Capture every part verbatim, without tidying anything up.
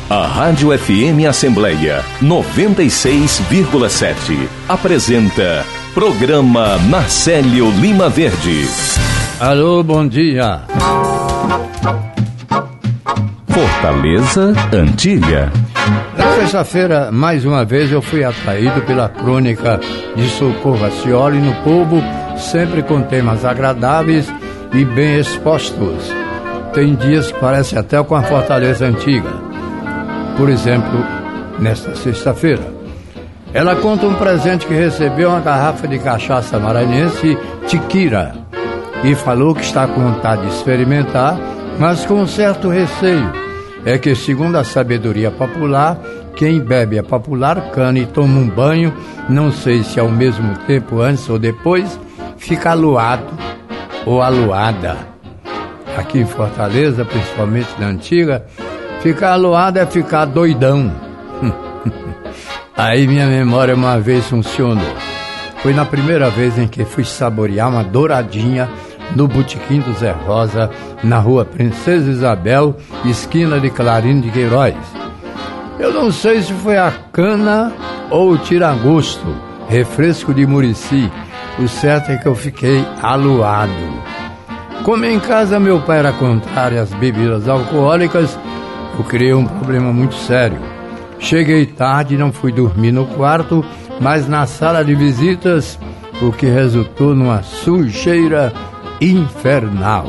A Rádio F M Assembleia noventa e seis vírgula sete apresenta Programa Marcélio Lima Verde. Alô, bom dia. Fortaleza, Antilha. Na sexta-feira, mais uma vez, eu fui atraído pela crônica de Socorro Racioli no Povo, sempre com temas agradáveis e bem expostos. Tem dias que parece até com a Fortaleza Antiga. Por exemplo, nesta sexta-feira, ela conta um presente que recebeu, uma garrafa de cachaça maranhense Tiquira, e falou que está com vontade de experimentar, mas com um certo receio. É que, segundo a sabedoria popular, quem bebe a popular cana e toma um banho, não sei se ao mesmo tempo antes ou depois, fica aluado ou aluada. Aqui em Fortaleza, principalmente na Antiga, ficar aluado é ficar doidão. Aí minha memória uma vez funcionou. Foi na primeira vez em que fui saborear uma douradinha no Botequim do Zé Rosa, na rua Princesa Isabel, esquina de Clarino de Queiroz. Eu não sei se foi a cana ou o tiragosto, refresco de Murici. O certo é que eu fiquei aluado. Como em casa meu pai era contrário às bebidas alcoólicas, eu criei um problema muito sério. Cheguei tarde e não fui dormir no quarto, mas na sala de visitas, o que resultou numa sujeira infernal.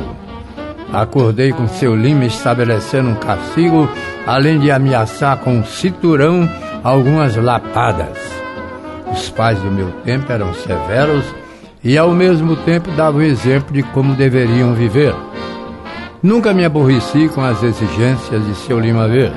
Acordei com seu Lima estabelecendo um castigo, além de ameaçar com um cinturão algumas lapadas. Os pais do meu tempo eram severos e ao mesmo tempo davam exemplo de como deveriam viver. Nunca me aborreci com as exigências de seu Lima Verde.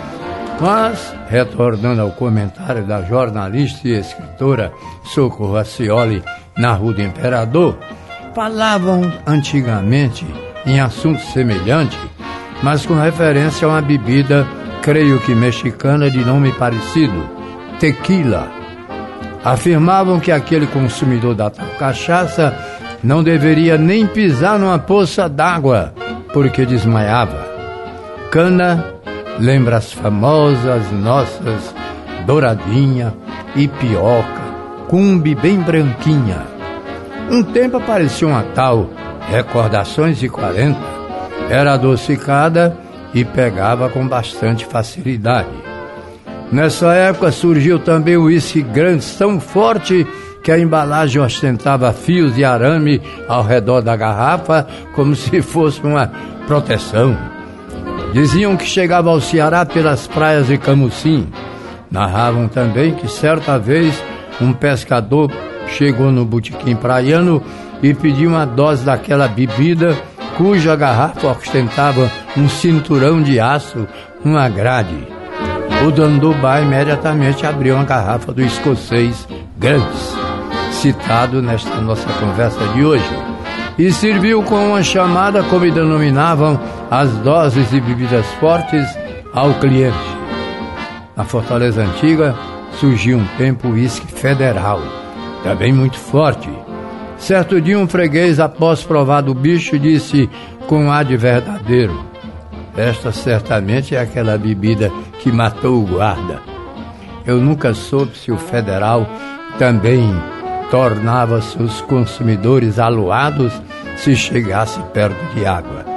Mas, retornando ao comentário da jornalista e escritora Socorro Racioli na Rua do Imperador, falavam antigamente em assunto semelhante, mas com referência a uma bebida, creio que mexicana, de nome parecido, tequila. Afirmavam que aquele consumidor da tal cachaça não deveria nem pisar numa poça d'água, porque desmaiava. Cana lembra as famosas nossas douradinha, ipioca, cumbe bem branquinha. Um tempo apareceu uma tal Recordações de quarenta, era adocicada e pegava com bastante facilidade. Nessa época surgiu também o uísque grande, tão forte que a embalagem ostentava fios de arame ao redor da garrafa, como se fosse uma proteção. Diziam que chegava ao Ceará pelas praias de Camucim. Narravam também que certa vez um pescador chegou no botequim praiano e pediu uma dose daquela bebida, cuja garrafa ostentava um cinturão de aço, uma grade. O dono do bar imediatamente abriu uma garrafa do escocês Grandes, citado nesta nossa conversa de hoje, e serviu com uma chamada, como denominavam as doses de bebidas fortes, ao cliente. Na Fortaleza Antiga surgiu um tempo o uísque federal, também muito forte. Certo dia um freguês, após provar do bicho, disse com ar de verdadeiro: esta certamente é aquela bebida que matou o guarda. Eu nunca soube se o federal também tornava seus consumidores aluados se chegasse perto de água.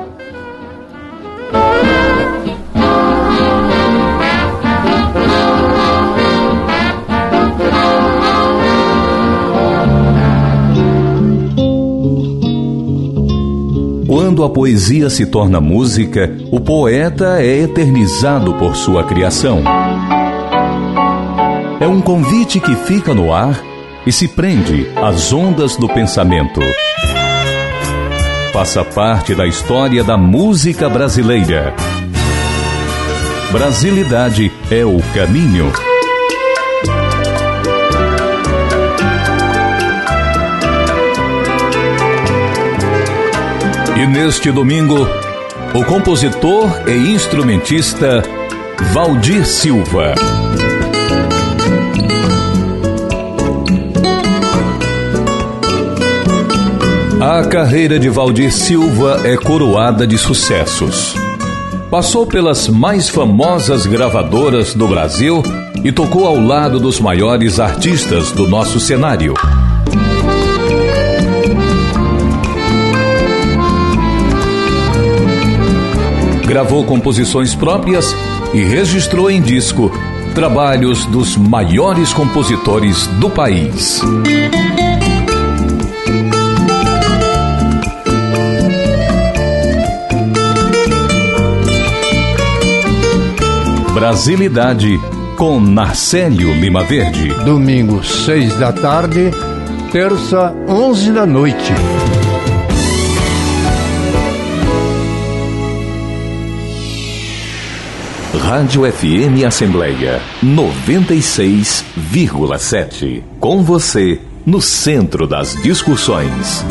Quando a poesia se torna música, o poeta é eternizado por sua criação. É um convite que fica no ar e se prende às ondas do pensamento. Faça parte da história da música brasileira. Brasilidade é o caminho. E neste domingo, o compositor e instrumentista Valdir Silva. A carreira de Valdir Silva é coroada de sucessos. Passou pelas mais famosas gravadoras do Brasil e tocou ao lado dos maiores artistas do nosso cenário. Gravou composições próprias e registrou em disco trabalhos dos maiores compositores do país. Brasilidade com Narcélio Lima Verde. Domingo, seis da tarde, terça, onze da noite. Rádio F M Assembleia noventa e seis vírgula sete. Com você, no centro das discussões.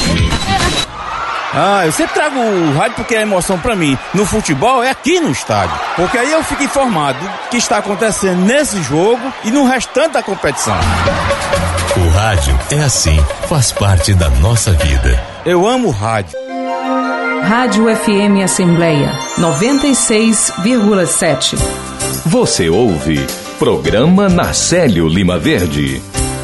Ah, eu sempre trago o rádio porque a emoção pra mim no futebol é aqui no estádio. Porque aí eu fico informado do que está acontecendo nesse jogo e no restante da competição. O rádio é assim, faz parte da nossa vida. Eu amo o rádio. Rádio F M Assembleia noventa e seis vírgula sete. Você ouve Programa Narcélio Lima Verde.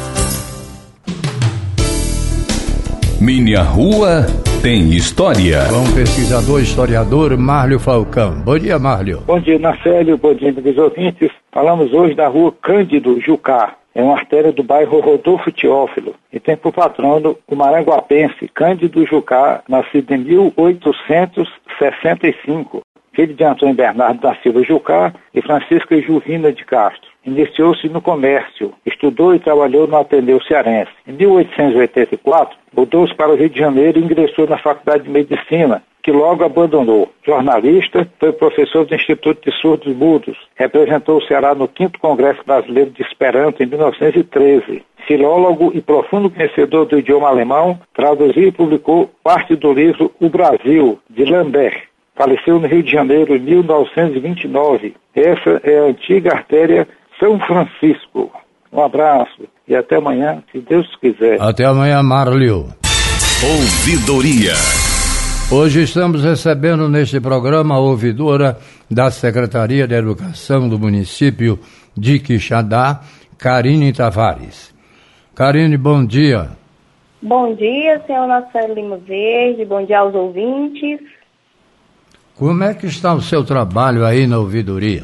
Minha Rua Tem História. Com o pesquisador historiador Márlio Falcão. Bom dia, Márlio. Bom dia, Narcélio. Bom dia, amigos ouvintes. Falamos hoje da Rua Cândido Jucá. É uma artéria do bairro Rodolfo Teófilo e tem por patrono o maranguapense Cândido Jucá, nascido em mil oitocentos e sessenta e cinco, filho de Antônio Bernardo da Silva Jucá e Francisca Juvina de Castro. Iniciou-se no comércio, estudou e trabalhou no Ateneu Cearense. Em mil oitocentos e oitenta e quatro, mudou-se para o Rio de Janeiro e ingressou na Faculdade de Medicina, que logo abandonou. Jornalista, foi professor do Instituto de Surdos Mudos. Representou o Ceará no quinto Congresso Brasileiro de Esperanto em mil novecentos e treze. Filólogo e profundo conhecedor do idioma alemão, traduziu e publicou parte do livro O Brasil, de Lambert. Faleceu no Rio de Janeiro em mil novecentos e vinte e nove. Essa é a antiga artéria São Francisco. Um abraço e até amanhã, se Deus quiser. Até amanhã, Márlio. Ouvidoria. Hoje estamos recebendo neste programa a ouvidora da Secretaria de Educação do município de Quixadá, Karine Tavares. Karine, bom dia. Bom dia, senhor Narcélio Lima Verde, bom dia aos ouvintes. Como é que está o seu trabalho aí na ouvidoria?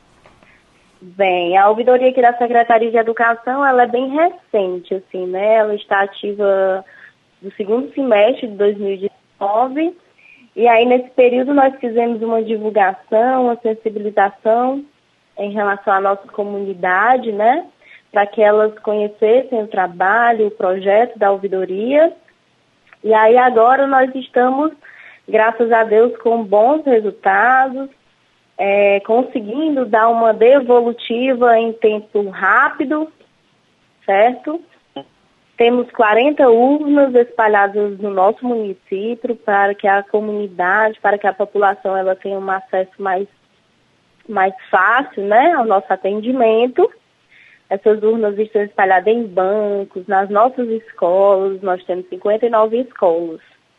Bem, a ouvidoria aqui da Secretaria de Educação, ela é bem recente, assim, né? Ela está ativa no segundo semestre de dois mil e dezenove, e aí nesse período nós fizemos uma divulgação, uma sensibilização em relação à nossa comunidade, né? Para que elas conhecessem o trabalho, o projeto da ouvidoria. E aí agora nós estamos, graças a Deus, com bons resultados, é, conseguindo dar uma devolutiva em tempo rápido, certo? Temos quarenta urnas espalhadas no nosso município para que a comunidade, para que a população ela tenha um acesso mais, mais fácil, né, ao nosso atendimento. Essas urnas estão espalhadas em bancos, nas nossas escolas, nós temos cinquenta e nove escolas.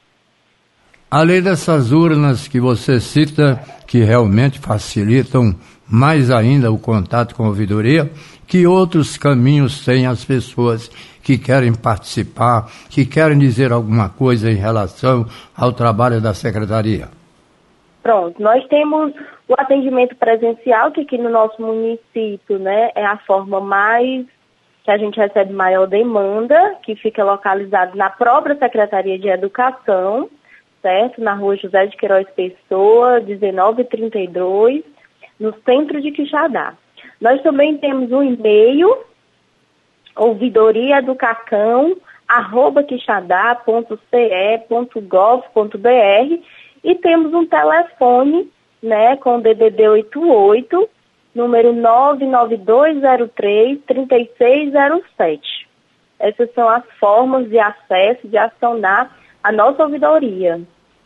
Além dessas urnas que você cita, que realmente facilitam mais ainda o contato com a ouvidoria, que outros caminhos têm as pessoas que querem participar, que querem dizer alguma coisa em relação ao trabalho da Secretaria? Pronto, nós temos o atendimento presencial, que aqui no nosso município, né, é a forma mais, que a gente recebe maior demanda, que fica localizado na própria Secretaria de Educação, certo? Na rua José de Queiroz Pessoa, dezenove trinta e dois, no centro de Quixadá. Nós também temos um e-mail, ouvidoria do cacão, arroba quixadá ponto c e ponto gov ponto b r, e temos um telefone, né, com D D D oitenta e oito, número nove nove dois zero três, três seis zero sete. Essas são as formas de acesso, de acionar a nossa ouvidoria.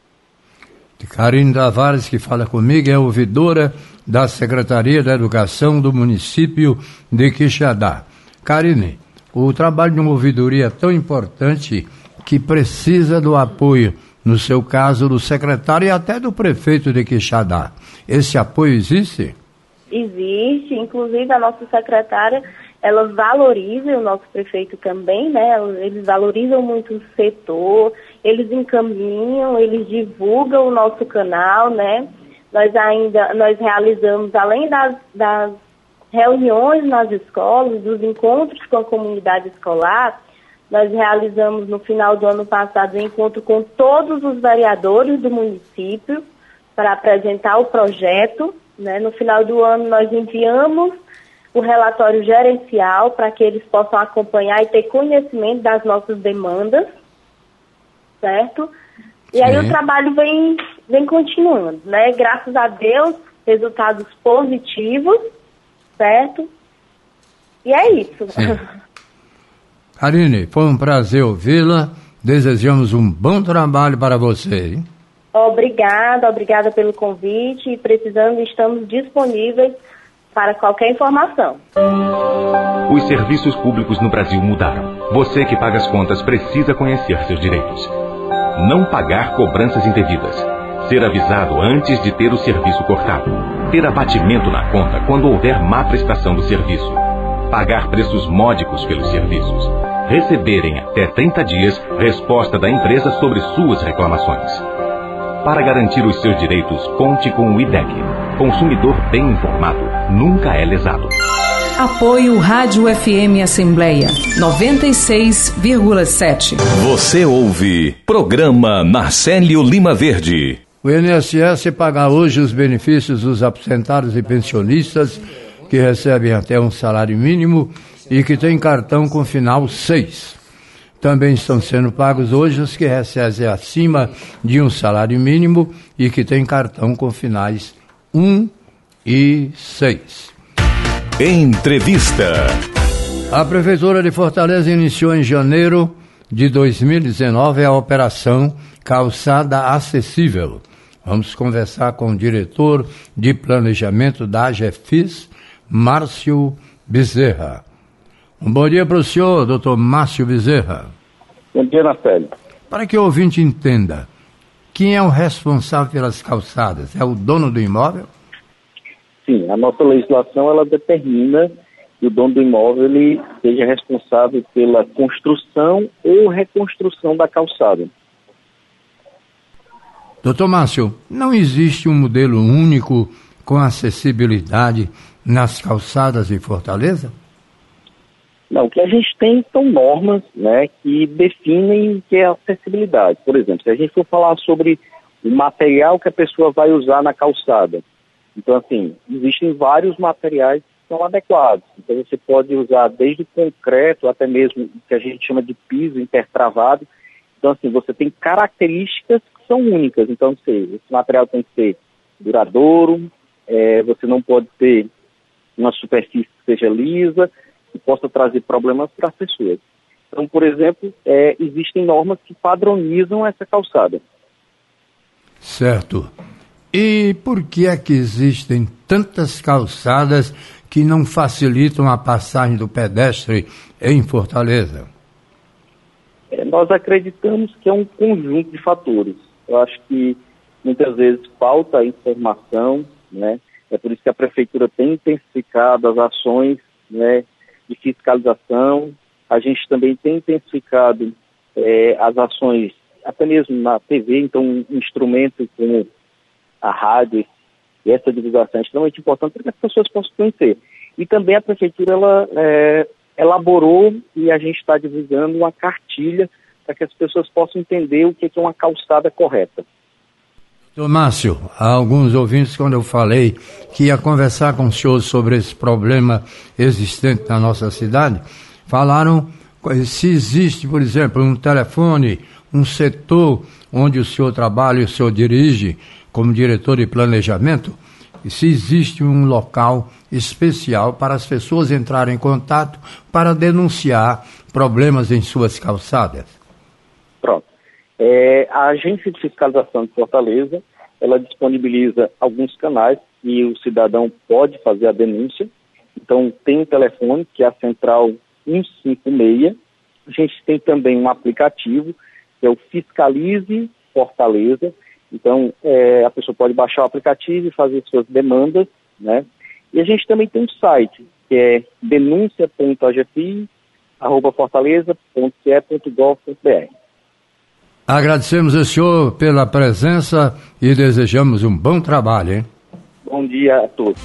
Karine Tavares, que fala comigo, é ouvidora da Secretaria da Educação do município de Quixadá. Karine, o trabalho de uma ouvidoria é tão importante que precisa do apoio no seu caso, do secretário e até do prefeito de Quixadá. Esse apoio existe? Existe, inclusive a nossa secretária, ela valoriza, o nosso prefeito também, né? Eles valorizam muito o setor, eles encaminham, eles divulgam o nosso canal, né? Nós ainda, nós realizamos, além das, das reuniões nas escolas, dos encontros com a comunidade escolar, nós realizamos no final do ano passado um encontro com todos os vereadores do município para apresentar o projeto, né? No final do ano nós enviamos o relatório gerencial para que eles possam acompanhar e ter conhecimento das nossas demandas, certo? E Sim. aí o trabalho vem, vem continuando, né? Graças a Deus, resultados positivos, certo? E é isso. Sim. Aline, foi um prazer ouvi-la. Desejamos um bom trabalho para você. Hein? Obrigada, obrigada pelo convite. E precisando, estamos disponíveis para qualquer informação. Os serviços públicos no Brasil mudaram. Você que paga as contas precisa conhecer seus direitos. Não pagar cobranças indevidas. Ser avisado antes de ter o serviço cortado. Ter abatimento na conta quando houver má prestação do serviço. Pagar preços módicos pelos serviços. Receberem até trinta dias resposta da empresa sobre suas reclamações. Para garantir os seus direitos, conte com o I D E C. Consumidor bem informado nunca é lesado. Apoio Rádio F M Assembleia noventa e seis vírgula sete. Você ouve Programa Narcélio Lima Verde. O I N S S paga hoje os benefícios dos aposentados e pensionistas que recebem até um salário mínimo e que têm cartão com final seis. Também estão sendo pagos hoje os que recebem acima de um salário mínimo e que têm cartão com finais um e seis. Entrevista. A Prefeitura de Fortaleza iniciou em janeiro de dois mil e dezenove a operação Calçada Acessível. Vamos conversar com o diretor de planejamento da AGEFIS, Márcio Bezerra. Um bom dia para o senhor, doutor Márcio Bezerra. Bom dia, Narcélio. Para que o ouvinte entenda, quem é o responsável pelas calçadas? É o dono do imóvel? Sim, a nossa legislação ela determina que o dono do imóvel ele seja responsável pela construção ou reconstrução da calçada. Doutor Márcio, não existe um modelo único com acessibilidade nas calçadas de Fortaleza? Não, o que a gente tem são normas, né, que definem o que é acessibilidade. Por exemplo, se a gente for falar sobre o material que a pessoa vai usar na calçada, então, assim, existem vários materiais que são adequados. Então, você pode usar desde concreto até mesmo o que a gente chama de piso intertravado. Então, assim, você tem características que são únicas. Então, assim, esse material tem que ser duradouro, é, você não pode ter uma superfície que seja lisa, que possa trazer problemas para as pessoas. Então, por exemplo, é, existem normas que padronizam essa calçada. Certo. E por que é que existem tantas calçadas que não facilitam a passagem do pedestre em Fortaleza? É, nós acreditamos que é um conjunto de fatores. Eu acho que muitas vezes falta informação, né? É por isso que a Prefeitura tem intensificado as ações, né, de fiscalização. A gente também tem intensificado é, as ações, até mesmo na T V, então um instrumento como a rádio e essa divulgação é extremamente importante para que as pessoas possam conhecer. E também a Prefeitura ela, é, elaborou e a gente está divulgando uma cartilha para que as pessoas possam entender o que é uma calçada correta. Doutor Márcio, há alguns ouvintes, quando eu falei que ia conversar com o senhor sobre esse problema existente na nossa cidade, falaram se existe, por exemplo, um telefone, um setor onde o senhor trabalha e o senhor dirige como diretor de planejamento, e se existe um local especial para as pessoas entrarem em contato para denunciar problemas em suas calçadas. Pronto. É, a Agência de Fiscalização de Fortaleza, ela disponibiliza alguns canais e o cidadão pode fazer a denúncia. Então, tem um telefone, que é a Central cento e cinquenta e seis. A gente tem também um aplicativo, que é o Fiscalize Fortaleza. Então, é, a pessoa pode baixar o aplicativo e fazer suas demandas, né? E a gente também tem um site, que é denúncia ponto a g f i arroba fortaleza ponto c e ponto gov ponto b r. Agradecemos ao senhor pela presença e desejamos um bom trabalho, hein? Bom dia a todos.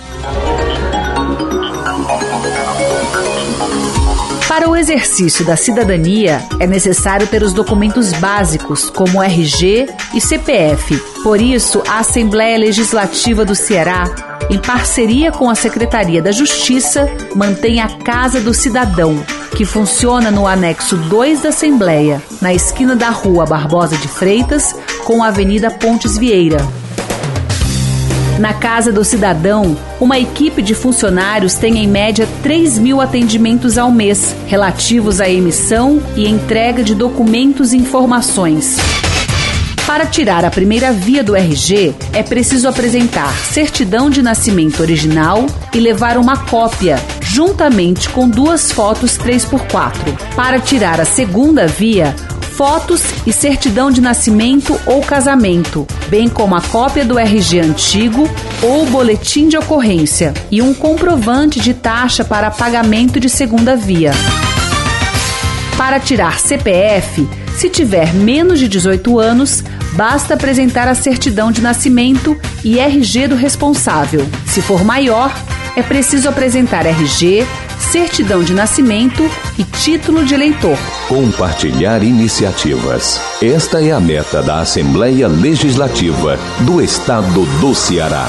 Para o exercício da cidadania, é necessário ter os documentos básicos, como R G e C P F. Por isso, a Assembleia Legislativa do Ceará, em parceria com a Secretaria da Justiça, mantém a Casa do Cidadão, que funciona no anexo dois da Assembleia, na esquina da Rua Barbosa de Freitas, com a Avenida Pontes Vieira. Na Casa do Cidadão, uma equipe de funcionários tem em média três mil atendimentos ao mês, relativos à emissão e entrega de documentos e informações. Para tirar a primeira via do R G, é preciso apresentar certidão de nascimento original e levar uma cópia, juntamente com duas fotos três por quatro. Para tirar a segunda via, fotos e certidão de nascimento ou casamento, bem como a cópia do R G antigo ou boletim de ocorrência e um comprovante de taxa para pagamento de segunda via. Para tirar C P F, se tiver menos de dezoito anos, basta apresentar a certidão de nascimento e R G do responsável. Se for maior, é preciso apresentar R G, certidão de nascimento e título de eleitor. Compartilhar iniciativas. Esta é a meta da Assembleia Legislativa do Estado do Ceará.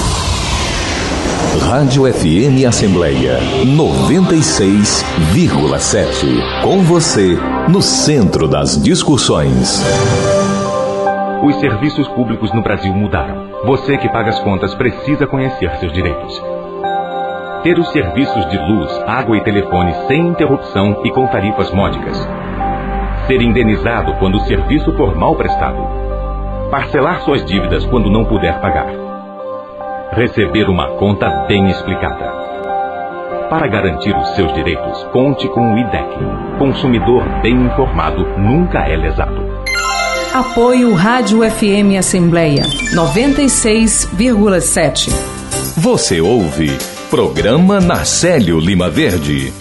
Rádio F M Assembleia noventa e seis vírgula sete. Com você, no centro das discussões. Os serviços públicos no Brasil mudaram. Você que paga as contas precisa conhecer seus direitos. Ter os serviços de luz, água e telefone sem interrupção e com tarifas módicas. Ser indenizado quando o serviço for mal prestado. Parcelar suas dívidas quando não puder pagar. Receber uma conta bem explicada. Para garantir os seus direitos, conte com o I D E C. Consumidor bem informado nunca é lesado. Apoio Rádio F M Assembleia noventa e seis vírgula sete. Você ouve Programa Narcélio Lima Verde.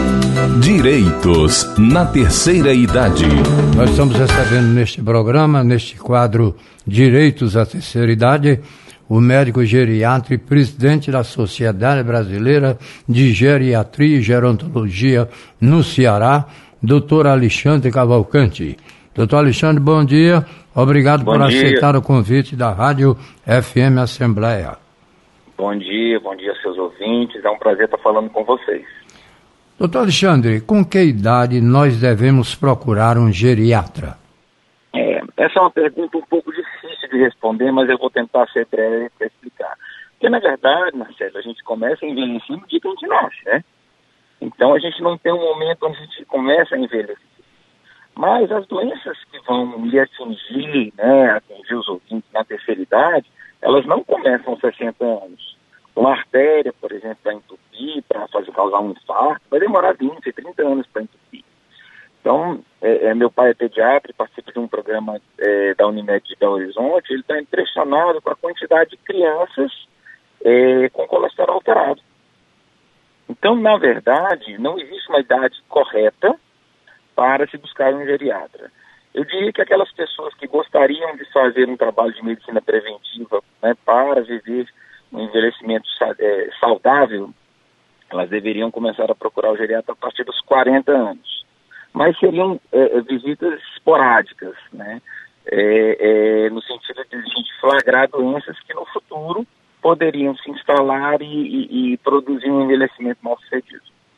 Direitos na terceira idade. Nós estamos recebendo neste programa, neste quadro Direitos à Terceira Idade, o médico geriatra e presidente da Sociedade Brasileira de Geriatria e Gerontologia no Ceará, doutor Alexandre Cavalcante. Doutor Alexandre, bom dia. Obrigado bom por dia. aceitar o convite da Rádio F M Assembleia. Bom dia, bom dia seus ouvintes. É um prazer estar falando com vocês. Doutor Alexandre, com que idade nós devemos procurar um geriatra? É, essa é uma pergunta um pouco difícil de responder, mas eu vou tentar ser breve para explicar. Porque, na verdade, Marcelo, a gente começa a envelhecer no dia que a gente nasce, né? Então, a gente não tem um momento onde a gente começa a envelhecer. Mas as doenças que vão lhe atingir, né, atingir os ouvintes na terceira idade, elas não começam aos sessenta anos. Uma artéria, por exemplo, para entupir, para fazer causar um infarto, vai demorar vinte, trinta anos para entupir. Então, é, é, meu pai é pediatra e participa de um programa é, da Unimed de Belo Horizonte. Ele está impressionado com a quantidade de crianças é, com colesterol alterado. Então, na verdade, não existe uma idade correta para se buscar um geriatra. Eu diria que aquelas pessoas que gostariam de fazer um trabalho de medicina preventiva, né, para viver um envelhecimento é, saudável, elas deveriam começar a procurar o geriatra a partir dos quarenta anos. Mas seriam é, visitas esporádicas, né, é, é, no sentido de a gente flagrar doenças que no futuro poderiam se instalar e, e, e produzir um envelhecimento mal sucedido.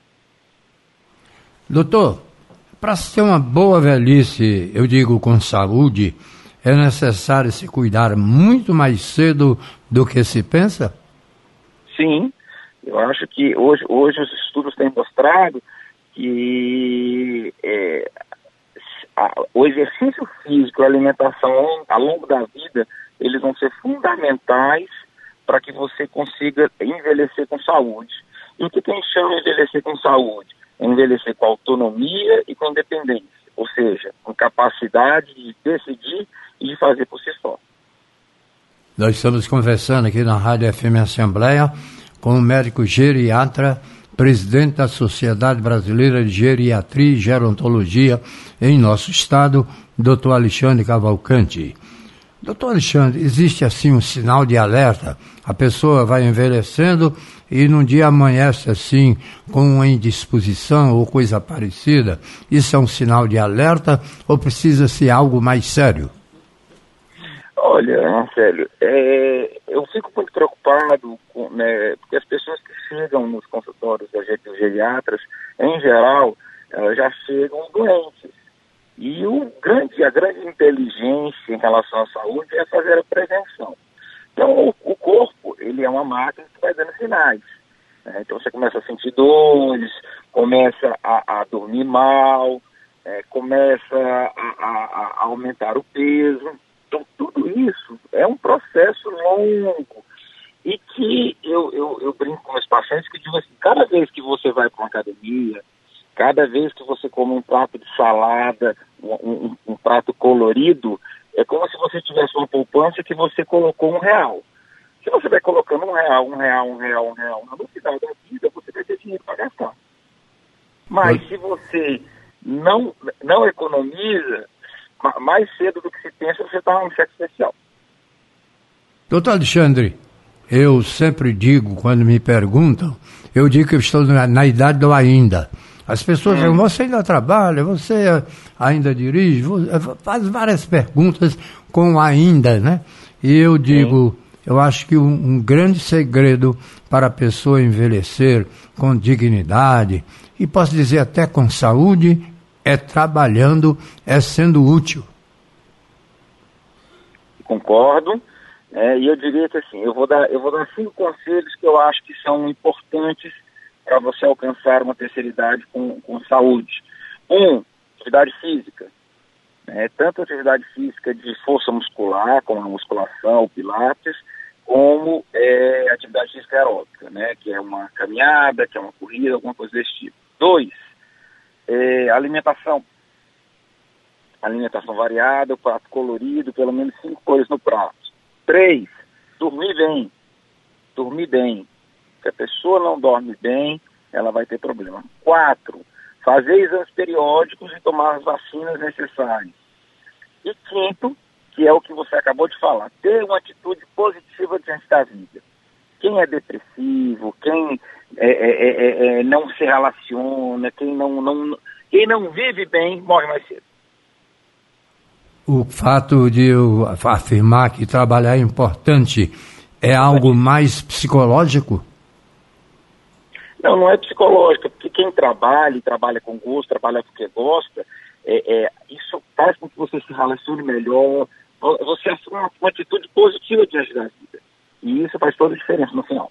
Doutor, para ter uma boa velhice, eu digo com saúde, é necessário se cuidar muito mais cedo do que se pensa? Sim, eu acho que hoje, hoje os estudos têm mostrado que é, a, o exercício físico e a alimentação ao longo da vida, eles vão ser fundamentais para que você consiga envelhecer com saúde. E o que a gente chama de envelhecer com saúde? É envelhecer com autonomia e com independência. ou seja, com capacidade de decidir e de fazer por si só. Nós estamos conversando aqui na Rádio F M Assembleia com o médico geriatra, presidente da Sociedade Brasileira de Geriatria e Gerontologia em nosso estado, doutor Alexandre Cavalcante. Doutor Alexandre, existe assim um sinal de alerta? A pessoa vai envelhecendo e num dia amanhece assim com uma indisposição ou coisa parecida. Isso é um sinal de alerta ou precisa ser algo mais sério? Olha, Marcelo, é, eu fico muito preocupado com, né, porque as pessoas que chegam nos consultórios dos geriatras, em geral, elas já chegam doentes. E o grande, a grande inteligência em relação à saúde é fazer a prevenção. Então, o, o corpo, ele é uma máquina que vai dando sinais. Né? Então, você começa a sentir dores, começa a, a dormir mal, é, começa a, a, a aumentar o peso. Então, tudo isso é um processo longo e que eu, eu, eu brinco com os pacientes que digo assim, cada vez que você vai para uma academia, cada vez que você come um prato de salada, um, um, um prato colorido, é como se você tivesse uma poupança que você colocou um real. Se você vai colocando um real, um real, um real, um real, no final da vida você vai ter dinheiro para gastar. Mas se você não, não economiza, mais cedo do que se pensa, você está num cheque especial. Doutor Alexandre, eu sempre digo, quando me perguntam, eu digo que eu estou na, na idade do ainda. As pessoas dizem, hum. você ainda trabalha, você ainda dirige, faz várias perguntas com ainda, né? E eu digo, Sim. eu acho que um, um grande segredo para a pessoa envelhecer com dignidade, e posso dizer até com saúde, é trabalhando, é sendo útil. Concordo, é, e eu diria que assim, eu vou dar, eu vou dar cinco conselhos que eu acho que são importantes para você alcançar uma terceira idade com, com saúde. Um, atividade física. É, tanto atividade física de força muscular, como a musculação, o pilates, como é, atividade física aeróbica, né, que é uma caminhada, que é uma corrida, alguma coisa desse tipo. Dois, É, alimentação. Alimentação variada, o prato colorido, pelo menos cinco cores no prato. Três, dormir bem. Dormir bem. Se a pessoa não dorme bem, ela vai ter problema. Quatro, fazer exames periódicos e tomar as vacinas necessárias. E quinto, que é o que você acabou de falar, ter uma atitude positiva diante da vida. Quem é depressivo, quem é, é, é, é, não se relaciona, quem não, não, quem não vive bem, morre mais cedo. O fato de eu afirmar que trabalhar é importante é algo mais psicológico? Não, não é psicológico, porque quem trabalha, e trabalha com gosto, trabalha porque gosta, é, é, isso faz com que você se relacione melhor, você assume uma, uma atitude positiva diante da vida. E isso faz toda a diferença no final.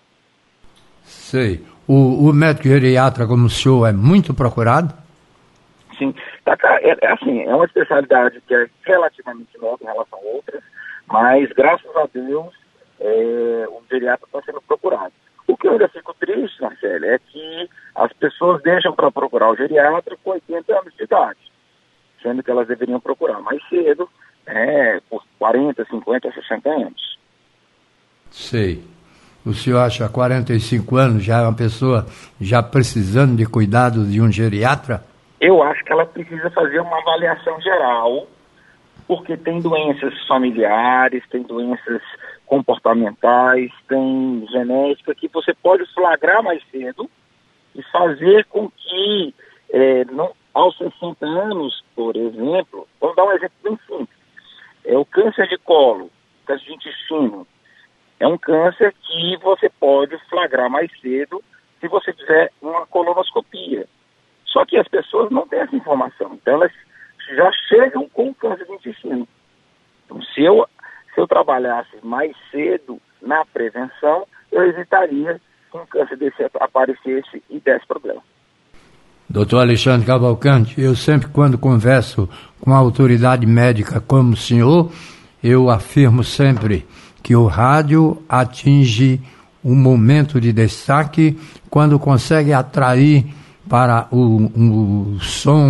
Sei. O, o médico geriatra, como o senhor, é muito procurado? Sim. Tá, é, é assim, é uma especialidade que é relativamente nova em relação a outras, mas, graças a Deus, é, o geriatra está sendo procurado. O que eu ainda fico triste, Marcelo, é que as pessoas deixam para procurar o geriatra com oitenta anos de idade, sendo que elas deveriam procurar mais cedo, é, por quarenta, cinquenta, sessenta anos. Sei. O senhor acha que quarenta e cinco anos já é uma pessoa já precisando de cuidado de um geriatra? Eu acho que ela precisa fazer uma avaliação geral, porque tem doenças familiares, tem doenças comportamentais, tem genética que você pode flagrar mais cedo e fazer com que, é, não, aos sessenta anos, por exemplo, vamos dar um exemplo bem simples, é o câncer de colo, câncer de intestino. É um câncer que você pode flagrar mais cedo se você fizer uma colonoscopia. Só que as pessoas não têm essa informação. Então elas já chegam com câncer de intestino. Então se eu, se eu trabalhasse mais cedo na prevenção, eu evitaria que um câncer desse aparecesse e desse problema. doutor Alexandre Cavalcante, eu sempre quando converso com a autoridade médica como o senhor, eu afirmo sempre que o rádio atinge um momento de destaque quando consegue atrair para o, o som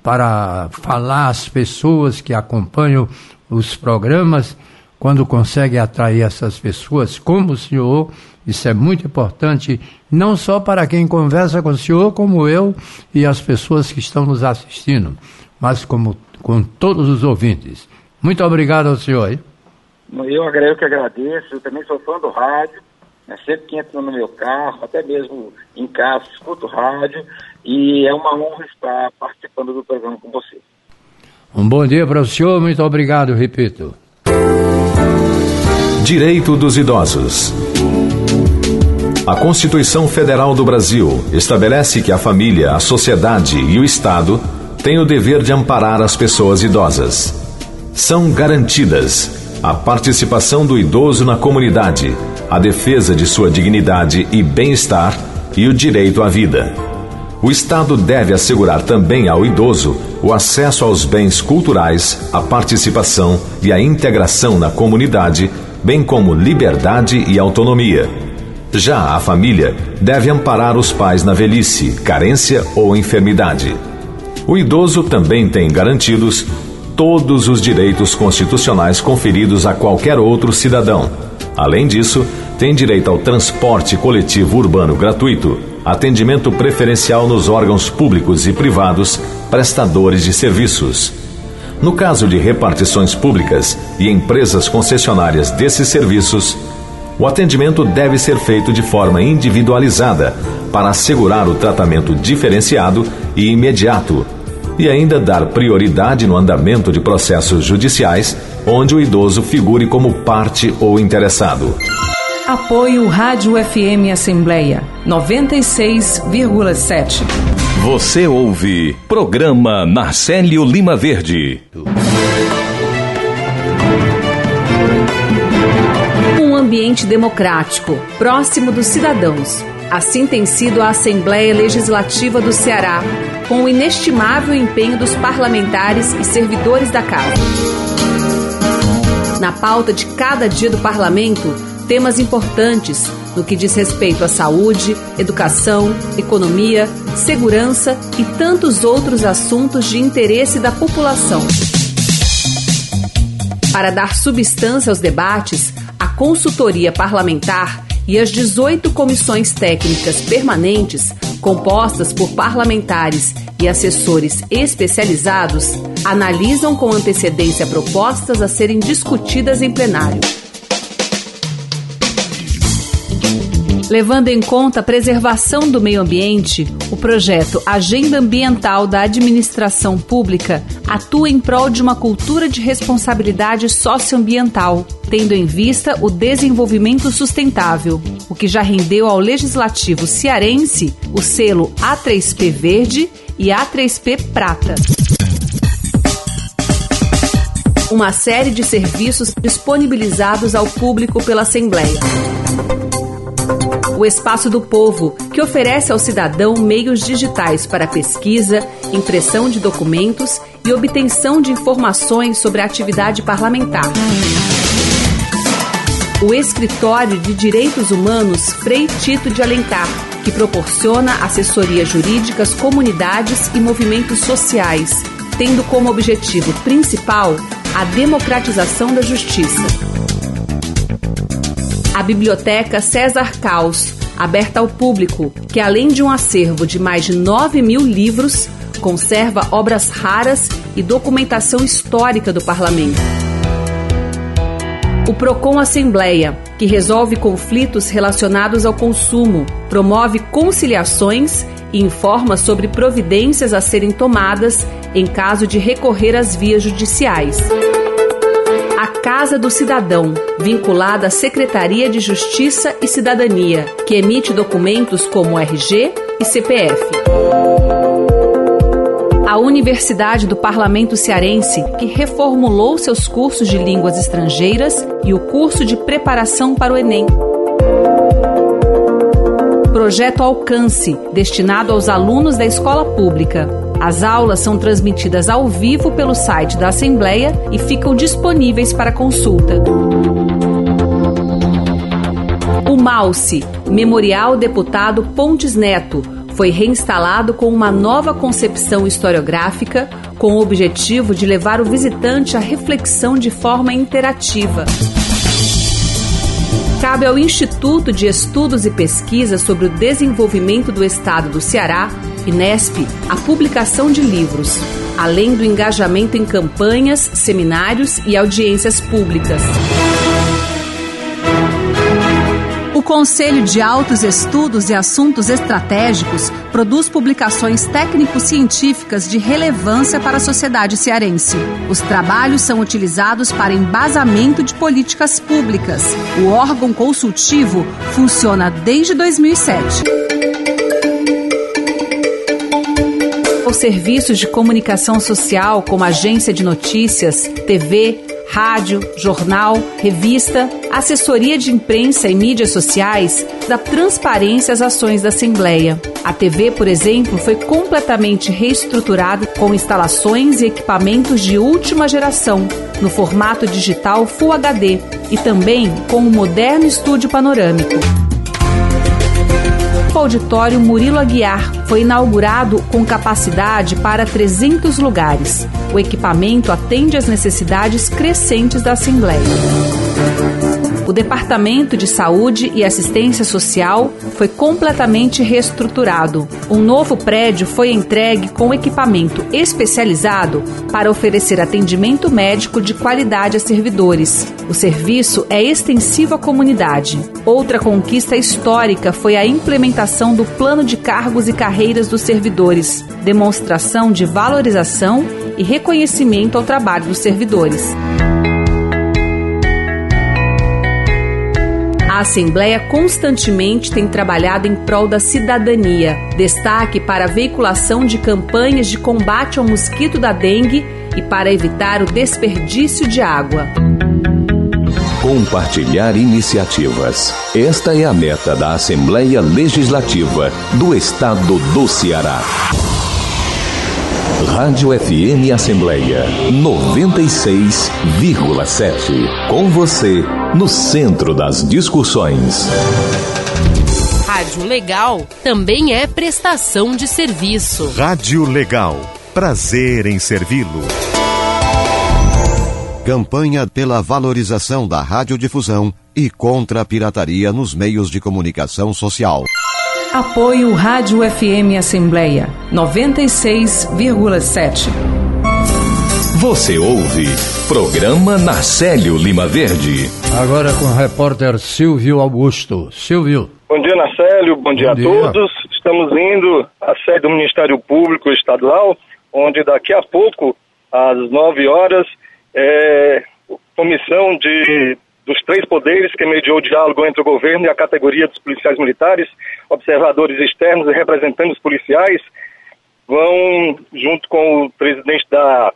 para falar às pessoas que acompanham os programas, quando consegue atrair essas pessoas, como o senhor. Isso é muito importante, não só para quem conversa com o senhor, como eu e as pessoas que estão nos assistindo, mas como com todos os ouvintes. Muito obrigado ao senhor. Hein? Eu, eu que agradeço, eu também sou fã do rádio, né, sempre que entro no meu carro, até mesmo em casa, escuto rádio, e é uma honra estar participando do programa com você. Um bom dia para o senhor, muito obrigado, repito. Direito dos idosos. A Constituição Federal do Brasil estabelece que a família, a sociedade e o Estado têm o dever de amparar as pessoas idosas. São garantidas a participação do idoso na comunidade, a defesa de sua dignidade e bem-estar e o direito à vida. O Estado deve assegurar também ao idoso o acesso aos bens culturais, a participação e a integração na comunidade, bem como liberdade e autonomia. Já a família deve amparar os pais na velhice, carência ou enfermidade. O idoso também tem garantidos todos os direitos constitucionais conferidos a qualquer outro cidadão. Além disso, tem direito ao transporte coletivo urbano gratuito, atendimento preferencial nos órgãos públicos e privados, prestadores de serviços. No caso de repartições públicas e empresas concessionárias desses serviços, o atendimento deve ser feito de forma individualizada para assegurar o tratamento diferenciado e imediato e ainda dar prioridade no andamento de processos judiciais onde o idoso figure como parte ou interessado. Apoio Rádio F M Assembleia noventa e seis vírgula sete. Você ouve Programa Narcélio Lima Verde. Um ambiente democrático, próximo dos cidadãos. Assim tem sido a Assembleia Legislativa do Ceará, com o inestimável empenho dos parlamentares e servidores da Casa. Na pauta de cada dia do Parlamento, temas importantes no que diz respeito à saúde, educação, economia, segurança e tantos outros assuntos de interesse da população. Para dar substância aos debates, a consultoria parlamentar e as dezoito comissões técnicas permanentes, compostas por parlamentares e assessores especializados, analisam com antecedência propostas a serem discutidas em plenário. Levando em conta a preservação do meio ambiente, o projeto Agenda Ambiental da Administração Pública atua em prol de uma cultura de responsabilidade socioambiental, tendo em vista o desenvolvimento sustentável, o que já rendeu ao Legislativo cearense o selo A três P Verde e A três P Prata. Uma série de serviços disponibilizados ao público pela Assembleia. O Espaço do Povo, que oferece ao cidadão meios digitais para pesquisa, impressão de documentos e obtenção de informações sobre a atividade parlamentar. O Escritório de Direitos Humanos Frei Tito de Alencar, que proporciona assessoria jurídica às comunidades e movimentos sociais, tendo como objetivo principal a democratização da justiça. A Biblioteca César Caus, aberta ao público, que além de um acervo de mais de nove mil livros, conserva obras raras e documentação histórica do Parlamento. O Procon Assembleia, que resolve conflitos relacionados ao consumo, promove conciliações e informa sobre providências a serem tomadas em caso de recorrer às vias judiciais. A Casa do Cidadão, vinculada à Secretaria de Justiça e Cidadania, que emite documentos como R G e C P F. A Universidade do Parlamento Cearense, que reformulou seus cursos de línguas estrangeiras e o curso de preparação para o Enem. Projeto Alcance, destinado aos alunos da escola pública. As aulas são transmitidas ao vivo pelo site da Assembleia e ficam disponíveis para consulta. O MAUCE, Memorial Deputado Pontes Neto, Foi reinstalado com uma nova concepção historiográfica, com o objetivo de levar o visitante à reflexão de forma interativa. Cabe ao Instituto de Estudos e Pesquisas sobre o Desenvolvimento do Estado do Ceará, INESP, a publicação de livros, além do engajamento em campanhas, seminários e audiências públicas. O Conselho de Altos Estudos e Assuntos Estratégicos produz publicações técnico-científicas de relevância para a sociedade cearense. Os trabalhos são utilizados para embasamento de políticas públicas. O órgão consultivo funciona desde dois mil e sete. Os serviços de comunicação social, como agência de notícias, T V, rádio, jornal, revista, assessoria de imprensa e mídias sociais, dá transparência às ações da Assembleia. A T V, por exemplo, foi completamente reestruturada com instalações e equipamentos de última geração, no formato digital Full H D e também com um moderno estúdio panorâmico. O auditório Murilo Aguiar foi inaugurado com capacidade para trezentos lugares. O equipamento atende às necessidades crescentes da Assembleia. O Departamento de Saúde e Assistência Social foi completamente reestruturado. Um novo prédio foi entregue com equipamento especializado para oferecer atendimento médico de qualidade a servidores. O serviço é extensivo à comunidade. Outra conquista histórica foi a implementação do Plano de Cargos e Carreiras dos Servidores, demonstração de valorização e reconhecimento ao trabalho dos servidores. A Assembleia constantemente tem trabalhado em prol da cidadania. Destaque para a veiculação de campanhas de combate ao mosquito da dengue e para evitar o desperdício de água. Compartilhar iniciativas. Esta é a meta da Assembleia Legislativa do Estado do Ceará. Rádio F M Assembleia noventa e seis vírgula sete. Com você, no centro das discussões. Rádio Legal também é prestação de serviço. Rádio Legal. Prazer em servi-lo. Campanha pela valorização da radiodifusão e contra a pirataria nos meios de comunicação social. Apoio Rádio F M Assembleia noventa e seis vírgula sete. Você ouve Programa Narcélio Lima Verde. Agora com o repórter Silvio Augusto. Silvio. Bom dia, Narcélio. Bom dia, Bom dia a todos. Estamos indo à sede do Ministério Público Estadual, onde daqui a pouco, às nove horas, é, comissão de... dos três poderes que mediou o diálogo entre o governo e a categoria dos policiais militares, observadores externos e representantes policiais, vão, junto com o presidente da,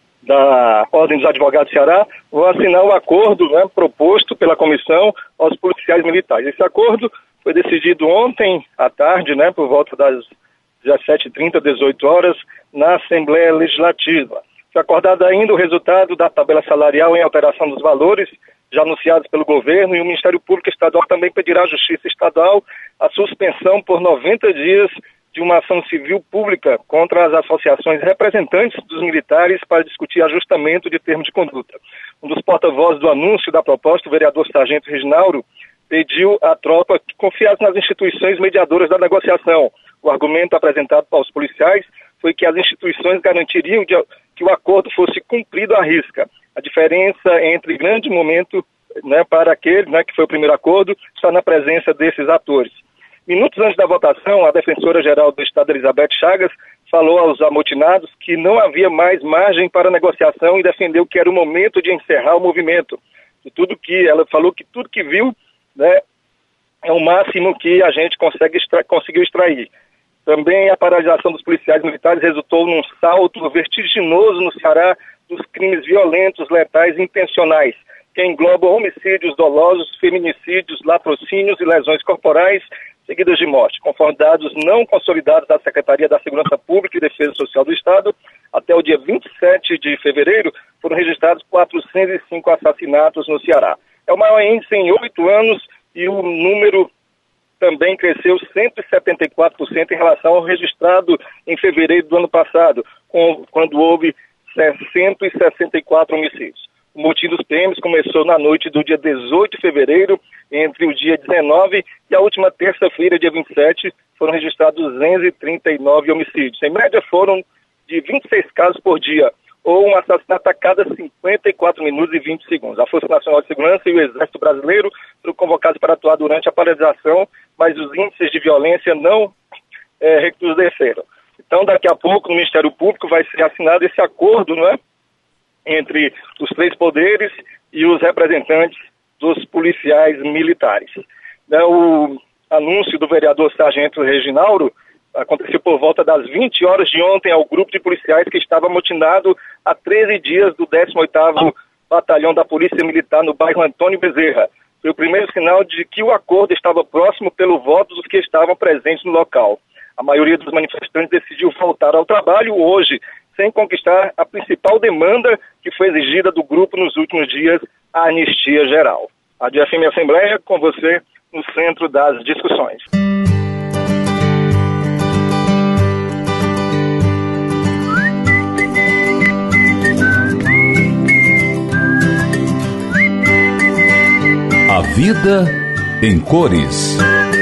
da Ordem dos Advogados do Ceará, vão assinar o acordo, né, proposto pela comissão aos policiais militares. Esse acordo foi decidido ontem à tarde, né, por volta das dezessete e trinta, dezoito horas, na Assembleia Legislativa. Foi acordado ainda o resultado da tabela salarial em alteração dos valores já anunciados pelo governo, e o Ministério Público Estadual também pedirá à Justiça Estadual a suspensão por noventa dias de uma ação civil pública contra as associações representantes dos militares para discutir ajustamento de termos de conduta. Um dos porta-vozes do anúncio da proposta, o vereador Sargento Reginaldo, pediu à tropa que confiasse nas instituições mediadoras da negociação. O argumento apresentado aos policiais foi que as instituições garantiriam de, que o acordo fosse cumprido à risca. A diferença entre grande momento, né, para aquele, né, que foi o primeiro acordo, está na presença desses atores. Minutos antes da votação, a defensora-geral do Estado, Elizabeth Chagas, falou aos amotinados que não havia mais margem para negociação e defendeu que era o momento de encerrar o movimento. E tudo que ela falou que tudo que viu, né, é o máximo que a gente consegue extra, conseguiu extrair. Também a paralisação dos policiais militares resultou num salto vertiginoso no Ceará dos crimes violentos, letais e intencionais, que englobam homicídios dolosos, feminicídios, latrocínios e lesões corporais seguidas de morte. Conforme dados não consolidados da Secretaria da Segurança Pública e Defesa Social do Estado, até o dia vinte e sete de fevereiro foram registrados quatrocentos e cinco assassinatos no Ceará. É o maior índice em oito anos e o número também cresceu cento e setenta e quatro por cento em relação ao registrado em fevereiro do ano passado, com, quando houve cento e sessenta e quatro homicídios. O motim dos P Ms começou na noite do dia dezoito de fevereiro, entre o dia dezenove e a última terça-feira, dia vinte e sete, foram registrados duzentos e trinta e nove homicídios. Em média foram de vinte e seis casos por dia, ou um assassinato a cada cinquenta e quatro minutos e vinte segundos. A Força Nacional de Segurança e o Exército Brasileiro foram convocados para atuar durante a paralisação, mas os índices de violência não é, recrudesceram. Então, daqui a pouco, no Ministério Público vai ser assinado esse acordo, não é? Entre os três poderes e os representantes dos policiais militares. O anúncio do vereador Sargento Reginaldo aconteceu por volta das vinte horas de ontem ao grupo de policiais que estava amotinado há treze dias do décimo oitavo Batalhão da Polícia Militar no bairro Antônio Bezerra. Foi o primeiro sinal de que o acordo estava próximo pelo voto dos que estavam presentes no local. A maioria dos manifestantes decidiu voltar ao trabalho hoje, sem conquistar a principal demanda que foi exigida do grupo nos últimos dias, a anistia geral. A Rádio F M Assembleia, com você, no centro das discussões. A vida em cores.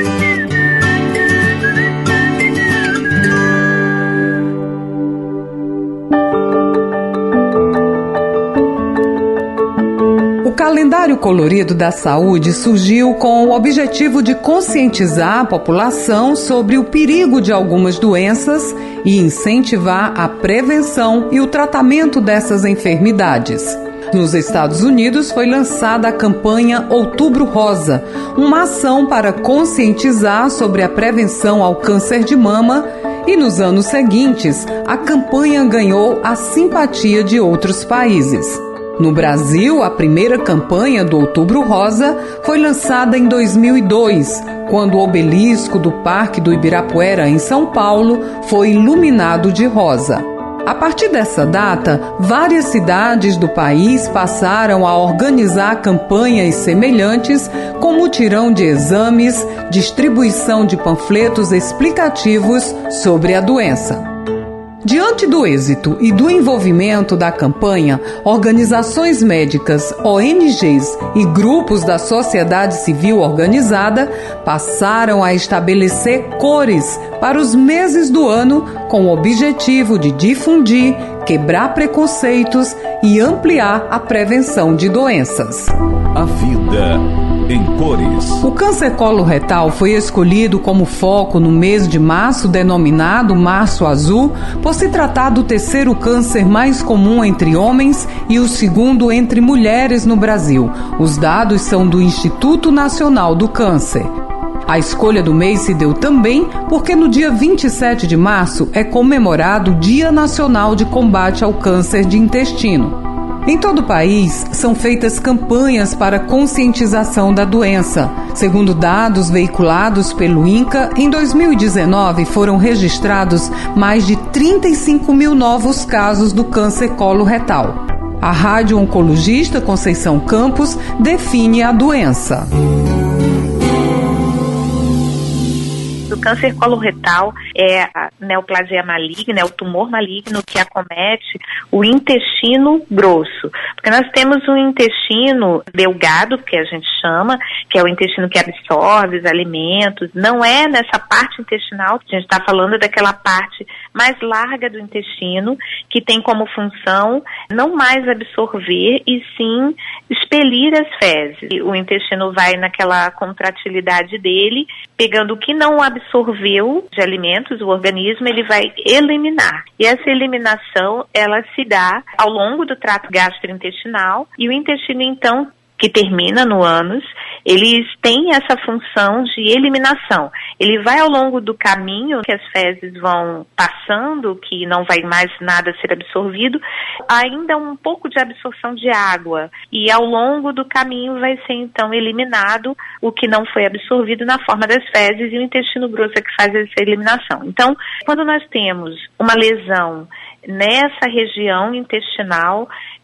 O calendário colorido da saúde surgiu com o objetivo de conscientizar a população sobre o perigo de algumas doenças e incentivar a prevenção e o tratamento dessas enfermidades. Nos Estados Unidos foi lançada a campanha Outubro Rosa, uma ação para conscientizar sobre a prevenção ao câncer de mama, e nos anos seguintes a campanha ganhou a simpatia de outros países. No Brasil, a primeira campanha do Outubro Rosa foi lançada em dois mil e dois, quando o obelisco do Parque do Ibirapuera, em São Paulo, foi iluminado de rosa. A partir dessa data, várias cidades do país passaram a organizar campanhas semelhantes, com mutirão de exames, distribuição de panfletos explicativos sobre a doença. Diante do êxito e do envolvimento da campanha, organizações médicas, O N Gs e grupos da sociedade civil organizada passaram a estabelecer cores para os meses do ano com o objetivo de difundir, quebrar preconceitos e ampliar a prevenção de doenças. A vida em cores. O câncer coloretal foi escolhido como foco no mês de março, denominado Março Azul, por se tratar do terceiro câncer mais comum entre homens e o segundo entre mulheres no Brasil. Os dados são do Instituto Nacional do Câncer. A escolha do mês se deu também porque no dia vinte e sete de março é comemorado o Dia Nacional de Combate ao Câncer de Intestino. Em todo o país, são feitas campanhas para conscientização da doença. Segundo dados veiculados pelo INCA, em dois mil e dezenove foram registrados mais de trinta e cinco mil novos casos do câncer coloretal. A radio-oncologista Conceição Campos define a doença. O câncer coloretal é a neoplasia maligna, é o tumor maligno que acomete o intestino grosso. Porque nós temos um intestino delgado, que a gente chama, que é o intestino que absorve os alimentos. Não é nessa parte intestinal que a gente está falando, daquela parte mais larga do intestino, que tem como função não mais absorver e sim expelir as fezes. O intestino vai naquela contratilidade dele, pegando o que não absorveu de alimentos, o organismo ele vai eliminar. E essa eliminação, ela se dá ao longo do trato gastrointestinal, e o intestino, então, que termina no ânus, eles têm essa função de eliminação. Ele vai ao longo do caminho que as fezes vão passando, que não vai mais nada ser absorvido, ainda um pouco de absorção de água. E ao longo do caminho vai ser então eliminado o que não foi absorvido na forma das fezes, e o intestino grosso é que faz essa eliminação. Então, quando nós temos uma lesão nessa região intestinal,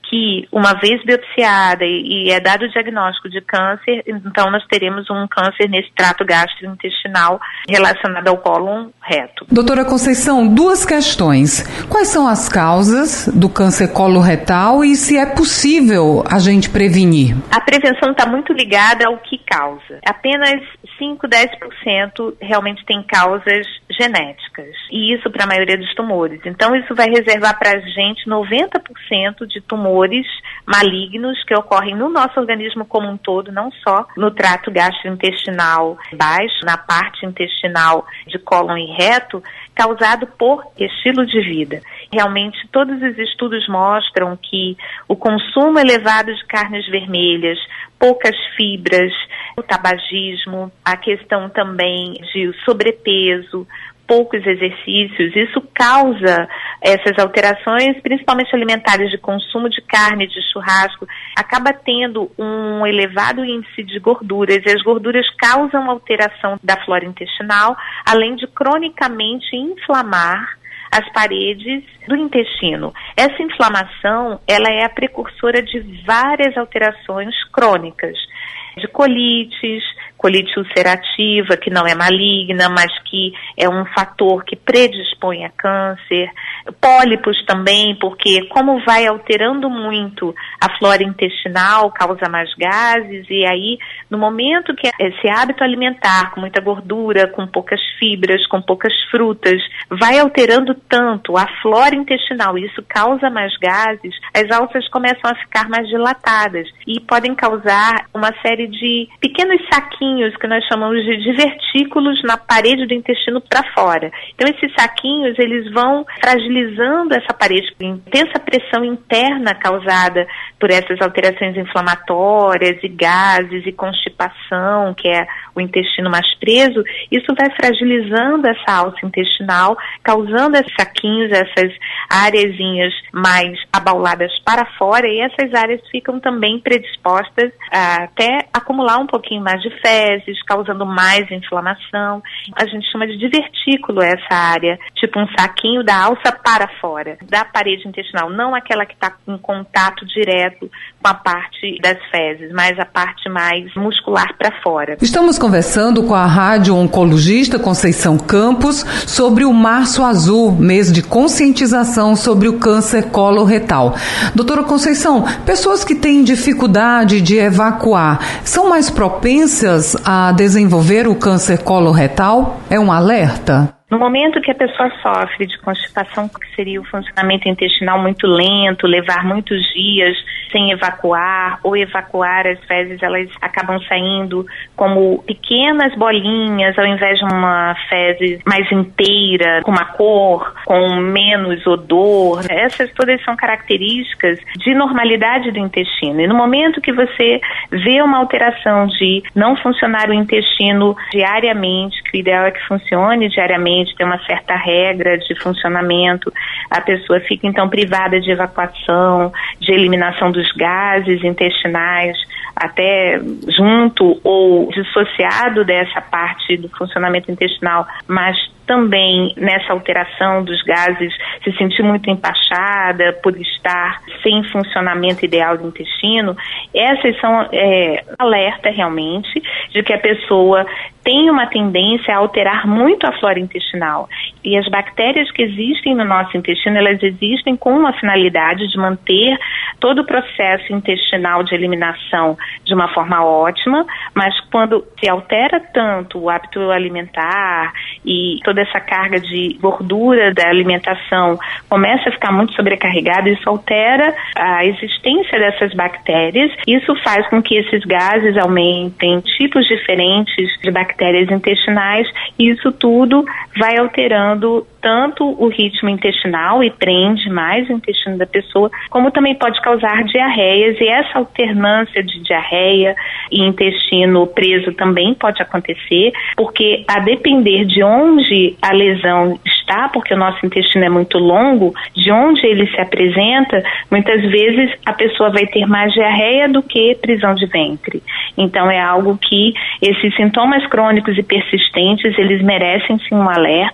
que, uma vez biopsiada e, e é dado o diagnóstico de câncer, então nós teremos um câncer nesse trato gastrointestinal relacionado ao cólon reto. Doutora Conceição, duas questões. Quais são as causas do câncer coloretal e se é possível a gente prevenir? A prevenção está muito ligada ao que causa. Apenas cinco, dez por cento realmente tem causas genéticas. E isso para a maioria dos tumores. Então isso vai reservar para a gente noventa por cento de tumores malignos que ocorrem no nosso organismo como um todo, não só no trato gastrointestinal baixo, na parte intestinal de cólon e reto, causado por estilo de vida. Realmente, todos os estudos mostram que o consumo elevado de carnes vermelhas, poucas fibras, o tabagismo, a questão também de sobrepeso, poucos exercícios, isso causa essas alterações, principalmente alimentares de consumo de carne, de churrasco, acaba tendo um elevado índice de gorduras, e as gorduras causam alteração da flora intestinal, além de cronicamente inflamar as paredes do intestino. Essa inflamação, ela é a precursora de várias alterações crônicas, de colites, colite ulcerativa, que não é maligna, mas que é um fator que predispõe a câncer, pólipos também, porque como vai alterando muito a flora intestinal, causa mais gases, e aí, no momento que esse hábito alimentar, com muita gordura, com poucas fibras, com poucas frutas, vai alterando tanto a flora intestinal, e isso causa mais gases, as alças começam a ficar mais dilatadas, e podem causar uma série de pequenos saquinhos que nós chamamos de divertículos na parede do intestino para fora. Então esses saquinhos, eles vão fragilizando essa parede por intensa pressão interna causada por essas alterações inflamatórias e gases e constipação, que é o intestino mais preso. Isso vai fragilizando essa alça intestinal, causando esses saquinhos, essas areazinhas mais abauladas para fora, e essas áreas ficam também predispostas a até acumular um pouquinho mais de fezes, causando mais inflamação. A gente chama de divertículo essa área, tipo um saquinho da alça para fora, da parede intestinal, não aquela que está em contato direto com a parte das fezes, mas a parte mais muscular para fora. Estamos conversando com a radio-oncologista Conceição Campos sobre o Março Azul, mês de conscientização sobre o câncer coloretal. Doutora Conceição, pessoas que têm dificuldade de evacuar são mais propensas a desenvolver o câncer coloretal? É um alerta? No momento que a pessoa sofre de constipação, que seria o funcionamento intestinal muito lento, levar muitos dias sem evacuar, ou evacuar as fezes, elas acabam saindo como pequenas bolinhas, ao invés de uma fezes mais inteira, com uma cor, com menos odor. Essas todas são características de normalidade do intestino. E no momento que você vê uma alteração de não funcionar o intestino diariamente, que o ideal é que funcione diariamente, tem uma certa regra de funcionamento, a pessoa fica então privada de evacuação, de eliminação dos gases intestinais, até junto ou dissociado dessa parte do funcionamento intestinal, mas também nessa alteração dos gases, se sentir muito empachada por estar sem funcionamento ideal do intestino. Essas são é, alerta realmente de que a pessoa tem uma tendência a alterar muito a flora intestinal. E as bactérias que existem no nosso intestino, elas existem com uma finalidade de manter todo o processo intestinal de eliminação de uma forma ótima, mas quando se altera tanto o hábito alimentar e toda essa carga de gordura da alimentação começa a ficar muito sobrecarregada, isso altera a existência dessas bactérias. Isso faz com que esses gases aumentem, tipos diferentes de bactérias intestinais, e isso tudo vai alterando tanto o ritmo intestinal e prende mais o intestino da pessoa, como também pode causar diarreias, e essa alternância de diarreia e intestino preso também pode acontecer, porque a depender de onde a lesão está, porque o nosso intestino é muito longo, de onde ele se apresenta, muitas vezes a pessoa vai ter mais diarreia do que prisão de ventre. Então é algo que esses sintomas crônicos e persistentes, eles merecem sim um alerta,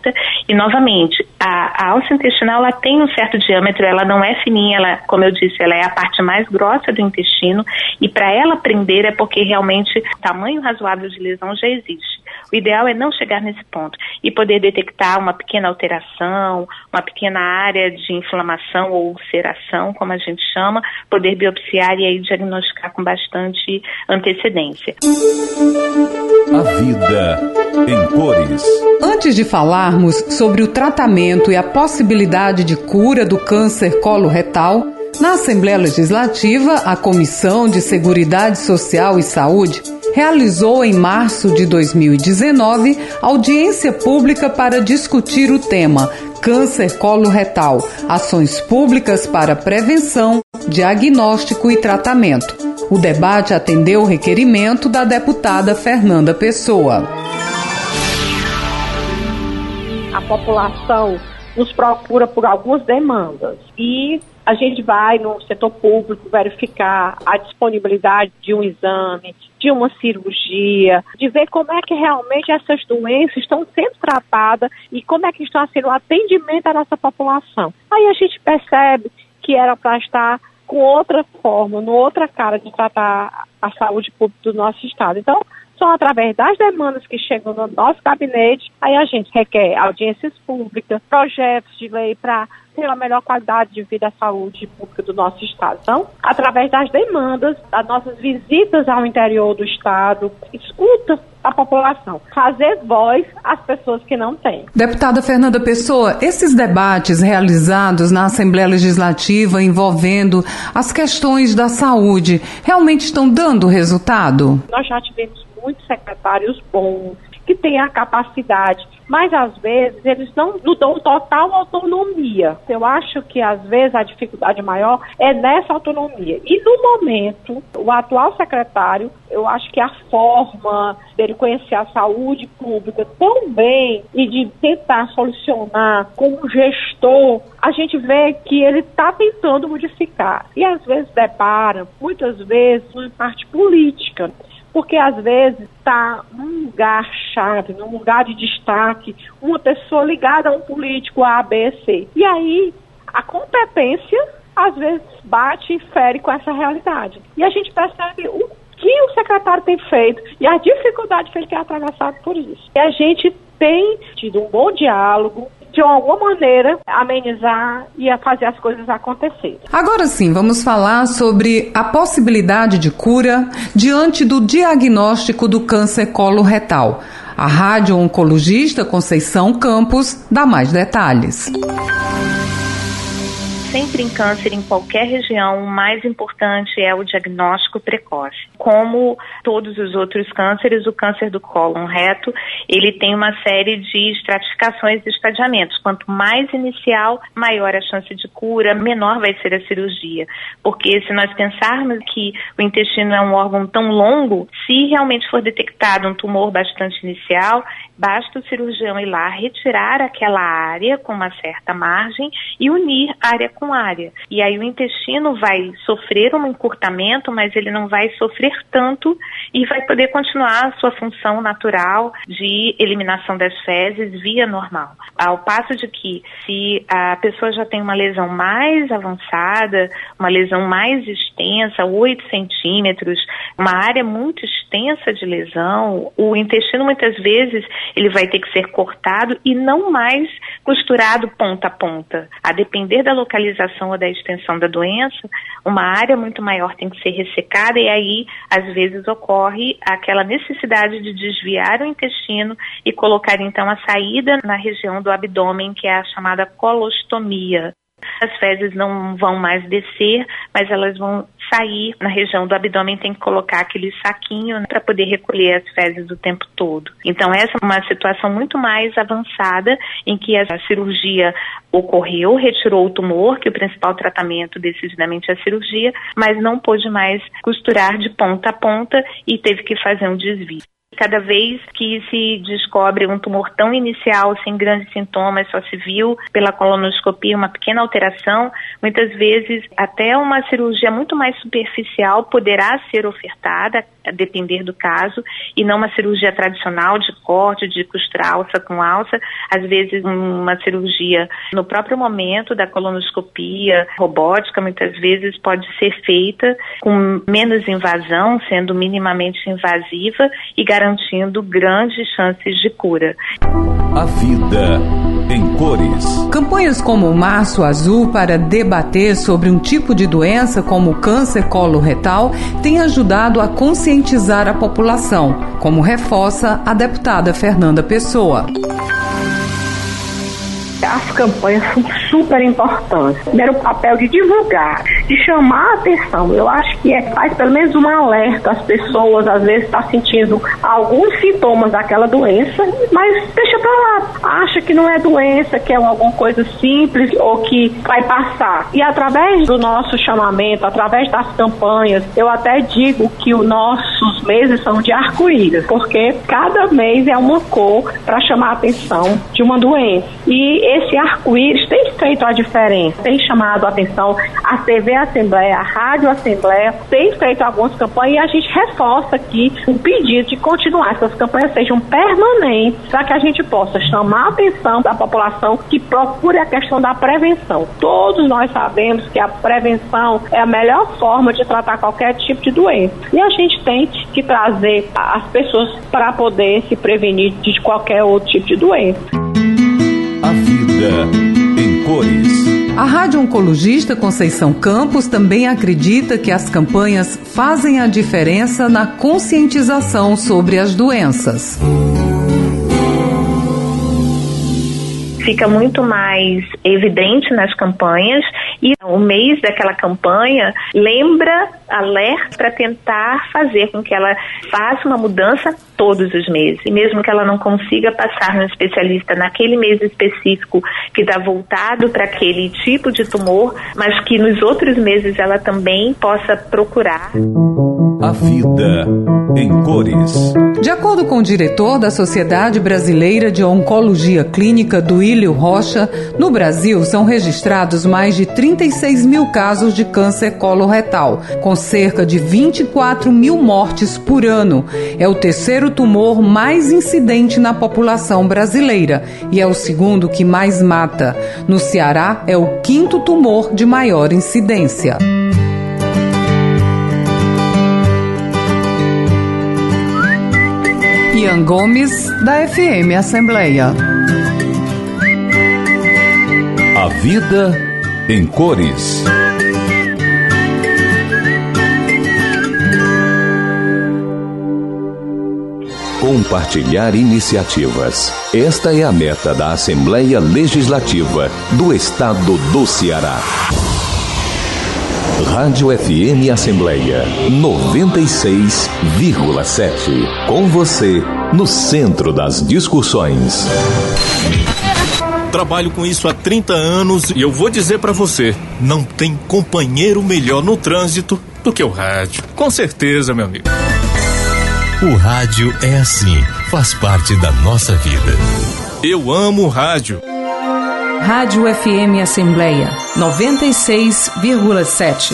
E, novamente, a, a alça intestinal ela tem um certo diâmetro, ela não é fininha, ela, como eu disse, ela é a parte mais grossa do intestino, e para ela prender é porque realmente o tamanho razoável de lesão já existe. O ideal é não chegar nesse ponto e poder detectar uma pequena alteração, uma pequena área de inflamação ou ulceração, como a gente chama, poder biopsiar e aí diagnosticar com bastante antecedência. A vida em cores. Antes de falarmos sobre o tratamento e a possibilidade de cura do câncer coloretal, na Assembleia Legislativa, a Comissão de Seguridade Social e Saúde realizou em março de dois mil e dezenove audiência pública para discutir o tema Câncer coloretal, ações públicas para prevenção, diagnóstico e tratamento. O debate atendeu o requerimento da deputada Fernanda Pessoa. A população nos procura por algumas demandas e a gente vai no setor público verificar a disponibilidade de um exame, de uma cirurgia, de ver como é que realmente essas doenças estão sendo tratadas e como é que está sendo o atendimento da nossa população. Aí a gente percebe que era para estar com outra forma, com outra cara de tratar a saúde pública do nosso estado. Então, são através das demandas que chegam no nosso gabinete, aí a gente requer audiências públicas, projetos de lei para ter a melhor qualidade de vida à saúde pública do nosso estado. Então, através das demandas, das nossas visitas ao interior do estado, escuta a população, fazer voz às pessoas que não têm. Deputada Fernanda Pessoa, esses debates realizados na Assembleia Legislativa envolvendo as questões da saúde realmente estão dando resultado? Nós já tivemos muitos secretários bons, que têm a capacidade, mas às vezes eles não nos dão total autonomia. Eu acho que às vezes a dificuldade maior é nessa autonomia. E no momento, o atual secretário, eu acho que a forma dele conhecer a saúde pública tão bem e de tentar solucionar como gestor, a gente vê que ele está tentando modificar. E às vezes depara, muitas vezes, uma parte política. Porque, às vezes, está num lugar-chave, num lugar de destaque, uma pessoa ligada a um político A, B, C. E aí, a competência, às vezes, bate e fere com essa realidade. E a gente percebe o que o secretário tem feito e a dificuldade que ele tem atravessado por isso. E a gente tem tido um bom diálogo, de alguma maneira, amenizar e a fazer as coisas acontecerem. Agora sim, vamos falar sobre a possibilidade de cura diante do diagnóstico do câncer coloretal. A radio-oncologista Conceição Campos dá mais detalhes. Sempre em câncer, em qualquer região, o mais importante é o diagnóstico precoce. Como todos os outros cânceres, o câncer do cólon reto, ele tem uma série de estratificações e estadiamentos. Quanto mais inicial, maior a chance de cura, menor vai ser a cirurgia. Porque se nós pensarmos que o intestino é um órgão tão longo, se realmente for detectado um tumor bastante inicial, basta o cirurgião ir lá retirar aquela área com uma certa margem e unir área com área. E aí o intestino vai sofrer um encurtamento, mas ele não vai sofrer tanto e vai poder continuar a sua função natural de eliminação das fezes via normal. Ao passo de que, se a pessoa já tem uma lesão mais avançada, uma lesão mais extensa, oito centímetros, uma área muito extensa de lesão, o intestino muitas vezes ele vai ter que ser cortado e não mais costurado ponta a ponta. A depender da localização ou da extensão da doença, uma área muito maior tem que ser ressecada e aí, às vezes, ocorre aquela necessidade de desviar o intestino e colocar, então, a saída na região do abdômen, que é a chamada colostomia. As fezes não vão mais descer, mas elas vão sair na região do abdômen, tem que colocar aquele saquinho para poder recolher as fezes o tempo todo. Então essa é uma situação muito mais avançada, em que a cirurgia ocorreu, retirou o tumor, que o principal tratamento decididamente é a cirurgia, mas não pôde mais costurar de ponta a ponta e teve que fazer um desvio. Cada vez que se descobre um tumor tão inicial, sem grandes sintomas, só se viu pela colonoscopia uma pequena alteração, muitas vezes até uma cirurgia muito mais superficial poderá ser ofertada, a depender do caso, e não uma cirurgia tradicional de corte, de costurar alça com alça. Às vezes uma cirurgia no próprio momento da colonoscopia robótica, muitas vezes pode ser feita com menos invasão, sendo minimamente invasiva e garantindo grandes chances de cura. A vida em cores. Campanhas como o Março Azul para debater sobre um tipo de doença como o câncer coloretal têm ajudado a conscientizar a população, como reforça a deputada Fernanda Pessoa. As campanhas são super importantes. Primeiro, o papel de divulgar, de chamar a atenção. Eu acho que é, faz pelo menos um alerta. As pessoas, às vezes, estão sentindo alguns sintomas daquela doença, mas deixa pra lá. Acha que não é doença, que é alguma coisa simples ou que vai passar. E através do nosso chamamento, através das campanhas, eu até digo que os nossos meses são de arco-íris, porque cada mês é uma cor para chamar a atenção de uma doença. E esse arco-íris tem feito a diferença, tem chamado a atenção. A T V Assembleia, a Rádio Assembleia tem feito algumas campanhas e a gente reforça aqui o pedido de continuar, que essas campanhas sejam permanentes, para que a gente possa chamar a atenção da população que procure a questão da prevenção. Todos nós sabemos que a prevenção é a melhor forma de tratar qualquer tipo de doença. E a gente tem que trazer as pessoas para poder se prevenir de qualquer outro tipo de doença. A vida em cores. A radio-oncologista Conceição Campos também acredita que as campanhas fazem a diferença na conscientização sobre as doenças. Fica muito mais evidente nas campanhas e o mês daquela campanha lembra, alerta para tentar fazer com que ela faça uma mudança todos os meses. E mesmo que ela não consiga passar no especialista naquele mês específico que está voltado para aquele tipo de tumor, mas que nos outros meses ela também possa procurar. A vida em cores. De acordo com o diretor da Sociedade Brasileira de Oncologia Clínica, Duílio Rocha, no Brasil são registrados mais de trinta e seis mil casos de câncer coloretal, com cerca de vinte e quatro mil mortes por ano. É o terceiro tumor mais incidente na população brasileira e é o segundo que mais mata. No Ceará, é o quinto tumor de maior incidência. Ian Gomes, da F M Assembleia. A vida em cores. Compartilhar iniciativas. Esta é a meta da Assembleia Legislativa do Estado do Ceará. Rádio F M Assembleia noventa e seis vírgula sete. Com você, no centro das discussões. Trabalho com isso há trinta anos e eu vou dizer pra você, não tem companheiro melhor no trânsito do que o rádio. Com certeza, meu amigo. O rádio é assim, faz parte da nossa vida. Eu amo o rádio. Rádio F M Assembleia noventa e seis vírgula sete.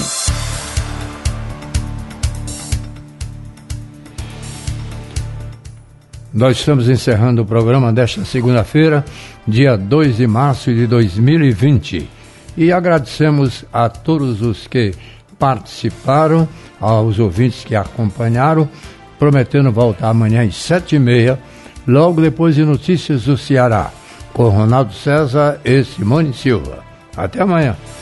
Nós estamos encerrando o programa desta segunda-feira, dia dois de março de dois mil e vinte. E agradecemos a todos os que participaram, aos ouvintes que acompanharam, prometendo voltar amanhã às sete e meia, logo depois de Notícias do Ceará, com Ronaldo César e Simone Silva. Até amanhã.